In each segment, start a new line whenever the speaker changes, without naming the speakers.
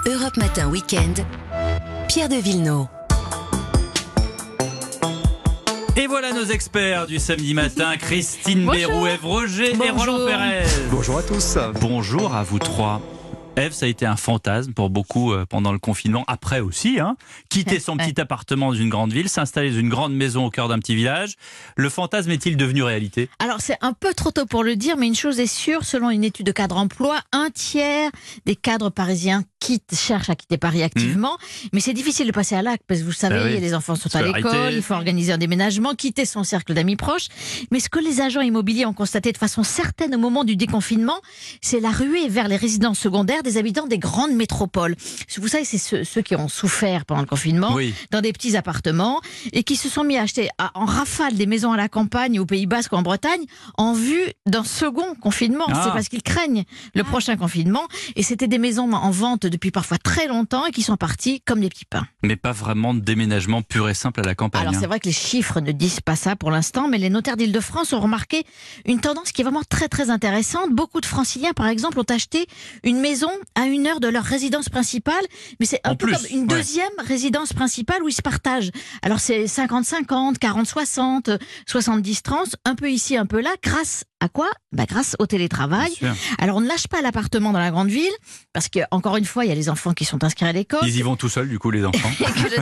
Europe Matin Week-end, Pierre de Villeneuve.
Et voilà nos experts du samedi matin, Christine Béroux, Ève Roger et Roland Pérez.
Bonjour à tous.
Bonjour à vous trois. Ève, ça a été un fantasme pour beaucoup pendant le confinement, après aussi, quitter son petit appartement dans une grande ville, s'installer dans une grande maison au cœur d'un petit village. Le fantasme est-il devenu réalité ?
Alors c'est un peu trop tôt pour le dire, mais une chose est sûre, selon une étude de Cadre Emploi, 1/3 des cadres parisiens cherchent à quitter Paris activement. Mais c'est difficile de passer à l'acte, parce que vous savez, les enfants sont à l'école, il faut organiser un déménagement, quitter son cercle d'amis proches. Mais ce que les agents immobiliers ont constaté de façon certaine au moment du déconfinement, c'est la ruée vers les résidences secondaires des habitants des grandes métropoles. Vous savez, c'est ceux qui ont souffert pendant le confinement, dans des petits appartements, et qui se sont mis à acheter en rafale des maisons à la campagne, au Pays Basque ou en Bretagne, en vue d'un second confinement. C'est parce qu'ils craignent le prochain confinement. Et c'était des maisons en vente depuis parfois très longtemps et qui sont partis comme des petits pains.
Mais pas vraiment de déménagement pur et simple à la campagne.
Alors c'est vrai que les chiffres ne disent pas ça pour l'instant, mais les notaires d'Île-de-France ont remarqué une tendance qui est vraiment très très intéressante. Beaucoup de Franciliens, par exemple, ont acheté une maison à 1 heure de leur résidence principale, mais c'est un peu comme une deuxième résidence principale où ils se partagent. Alors c'est 50-50, 40-60, 70-30, un peu ici, un peu là, grâce à quoi ? Grâce au télétravail. Alors on ne lâche pas l'appartement dans la grande ville, parce qu'encore une fois, il y a les enfants qui sont inscrits à l'école.
Ils y vont tout seuls, du coup, les enfants.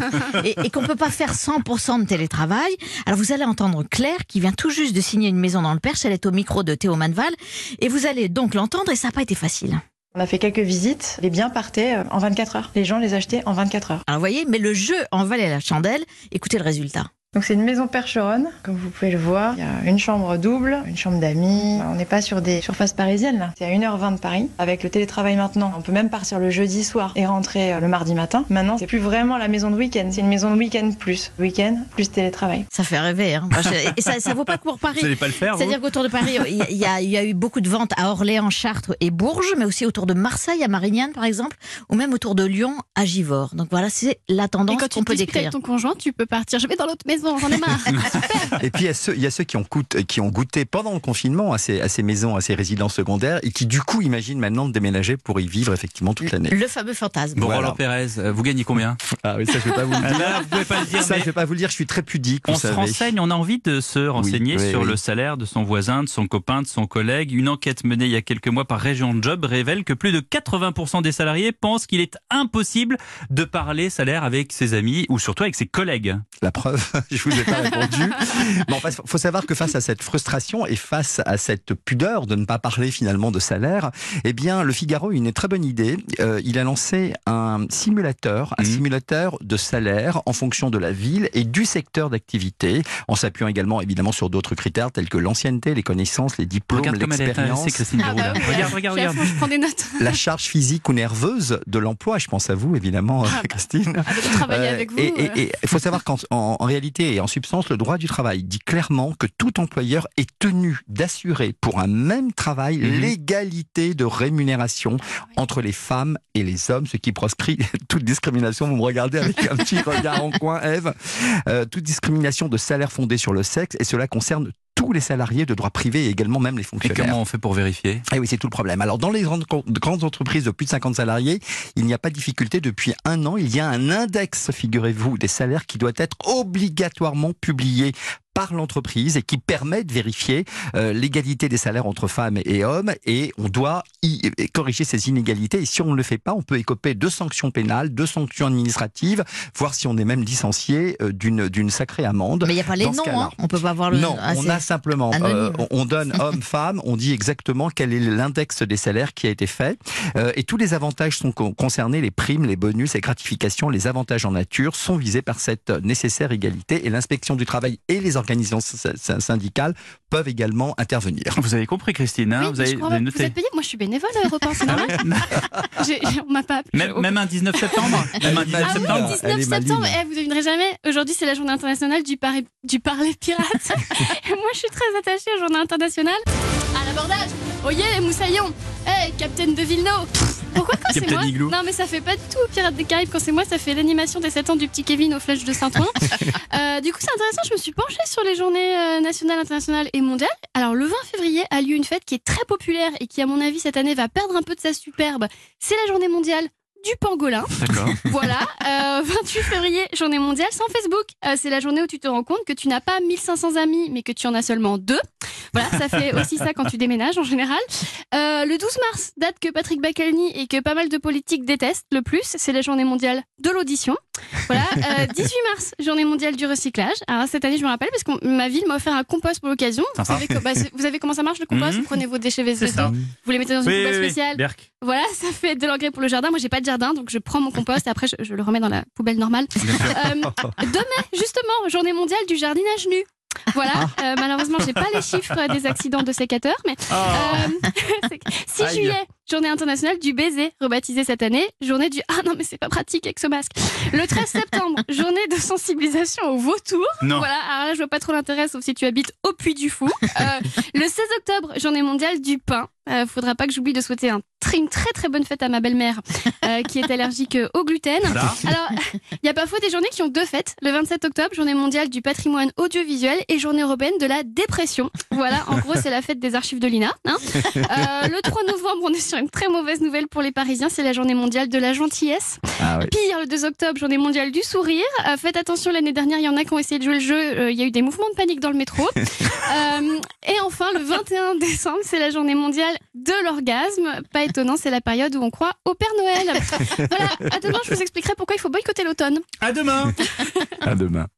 et qu'on ne peut pas faire 100% de télétravail. Alors vous allez entendre Claire, qui vient tout juste de signer une maison dans le Perche, elle est au micro de Théo Manval, et vous allez donc l'entendre, et ça n'a pas été facile.
On a fait quelques visites, les biens partaient en 24 heures. Les gens les achetaient en 24 heures.
Alors vous voyez, mais le jeu en valait la chandelle. Écoutez le résultat.
Donc c'est une maison percheronne, comme vous pouvez le voir. Il y a une chambre double, une chambre d'amis. On n'est pas sur des surfaces parisiennes là. C'est à 1h20 de Paris. Avec le télétravail maintenant, on peut même partir le jeudi soir et rentrer le mardi matin. Maintenant, c'est plus vraiment la maison de week-end. C'est une maison de week-end plus. Week-end plus télétravail.
Ça fait rêver. Et ça vaut pas que pour Paris.
Vous n'allez pas le faire,
c'est-à-dire qu'autour de Paris, il y a eu beaucoup de ventes à Orléans, Chartres et Bourges, mais aussi autour de Marseille, à Marignane par exemple, ou même autour de Lyon, à Givors. Donc voilà, c'est la tendance qu'on peut décrire. Et quand tu discutes avec
ton conjoint, tu peux partir. Je vais dans l'autre maison, j'en ai marre. Super.
Et puis il y a ceux qui ont goûté pendant le confinement à ces maisons, à ces résidences secondaires, et qui du coup imaginent maintenant de déménager pour y vivre effectivement toute l'année.
Le fameux fantasme.
Bon, Roland Pérez, vous gagnez combien ?
Ah oui, ça je vais pas vous le dire.
Là, vous pouvez pas le dire.
Ça je vais pas vous le dire, je suis très pudique.
On se renseigne, on a envie de se renseigner sur le salaire de son voisin, de son copain, de son collègue. Une enquête menée il y a quelques mois par Région Job révèle que plus de 80% des salariés pensent qu'il est impossible de parler salaire avec ses amis ou surtout avec ses collègues.
La preuve, je vous ai pas répondu. Bon, faut savoir que face à cette frustration et face à cette pudeur de ne pas parler finalement de salaire, eh bien, le Figaro a une très bonne idée. Il a lancé un simulateur de salaire en fonction de la ville et du secteur d'activité, en s'appuyant également évidemment sur d'autres critères tels que l'ancienneté, les connaissances, les diplômes, l'expérience.
Regarde.
Je prends des notes.
La charge physique ou nerveuse de l'emploi. Je pense à vous évidemment, Christine.
De travailler avec vous.
Et il faut savoir qu'en réalité et en substance, le droit du travail dit clairement que tout employeur est tenu d'assurer pour un même travail l'égalité de rémunération entre les femmes et les hommes, ce qui proscrit toute discrimination. Vous me regardez avec un petit regard en coin, Ève. Toute discrimination de salaire fondée sur le sexe, et cela concerne tous les salariés de droit privé et également même les fonctionnaires.
Et comment on fait pour vérifier ?
Eh oui, c'est tout le problème. Alors, dans les grandes entreprises de plus de 50 salariés, il n'y a pas de difficulté. Depuis 1 an, il y a un index, figurez-vous, des salaires qui doit être obligatoirement publié par l'entreprise et qui permet de vérifier l'égalité des salaires entre femmes et hommes, et on doit corriger ces inégalités, et si on ne le fait pas, on peut écoper de sanctions pénales, de sanctions administratives, voire si on est même licencié d'une sacrée amende.
Mais il n'y a pas les noms, on peut pas voir le
nom. Non, on a simplement, on donne homme, femme, on dit exactement quel est l'index des salaires qui a été fait, et tous les avantages sont concernés, les primes, les bonus, les gratifications, les avantages en nature sont visés par cette nécessaire égalité, et l'inspection du travail et les organisations syndicales peuvent également intervenir.
Vous avez compris, Christine, hein?
Oui,
vous avez noté.
Vous êtes payé. Moi, je suis bénévole à Europe 1, c'est normal. On m'a pas appelé.
Même un 19 septembre. Même un 19 septembre.
Oui, 19 septembre. Vous devinerez jamais. Aujourd'hui, c'est la journée internationale du parler pirate. Et moi, je suis très attachée à la journée internationale. À l'abordage. Oyez, Moussaillon. Hey, Capitaine de Villeneuve. Pourquoi quand c'est moi? Non, mais ça fait pas du tout Pirates des Caraïbes. Quand c'est moi, ça fait l'animation des 7 ans du petit Kevin au Flash de Saint-Ouen. Du coup, c'est intéressant. Je me suis penchée sur les journées nationales, internationales et mondiales. Alors, le 20 février a lieu une fête qui est très populaire et qui, à mon avis, cette année va perdre un peu de sa superbe. C'est la journée mondiale du pangolin.
D'accord.
Voilà, 28 février, journée mondiale sans Facebook. C'est la journée où tu te rends compte que tu n'as pas 1500 amis, mais que tu en as seulement 2. Voilà, ça fait aussi ça quand tu déménages en général. Le 12 mars, date que Patrick Bacalny et que pas mal de politiques détestent le plus, c'est la journée mondiale de l'audition. Voilà, 18 mars, journée mondiale du recyclage. Alors cette année, je me rappelle parce que ma ville m'a offert un compost pour l'occasion. Vous savez comment ça marche le compost? Vous prenez vos déchets végétaux, vous les mettez dans une poubelle spéciale. Voilà, ça fait de l'engrais pour le jardin. Moi, j'ai pas de jardin, donc je prends mon compost et après je le remets dans la poubelle normale. 2 mai, justement, journée mondiale du jardinage nu. Voilà, malheureusement, j'ai pas les chiffres des accidents de sécateurs, mais 6 juillet, journée internationale du baiser, rebaptisée cette année, journée du ah non mais c'est pas pratique avec ce masque. Le 13 septembre, journée de sensibilisation au vautour. Voilà, alors là je vois pas trop l'intérêt sauf si tu habites au Puy du Fou. Le 16 octobre, journée mondiale du pain. Faudra pas que j'oublie de souhaiter une très très bonne fête à ma belle-mère qui est allergique au gluten. Alors, il y a parfois des journées qui ont 2 fêtes. Le 27 octobre, journée mondiale du patrimoine audiovisuel et journée européenne de la dépression. Voilà, en gros, c'est la fête des archives de l'INA. Le 3 novembre, on est sur une très mauvaise nouvelle pour les Parisiens, c'est la journée mondiale de la gentillesse. Pire, le 2 octobre, journée mondiale du sourire. Faites attention, l'année dernière, il y en a qui ont essayé de jouer le jeu. Il y a eu des mouvements de panique dans le métro. Et enfin, le 21 décembre, c'est la journée mondiale de l'orgasme. Pas étonnant, c'est la période où on croit au Père Noël. Voilà, à demain, je vous expliquerai pourquoi il faut boycotter l'automne.
À demain.
À demain.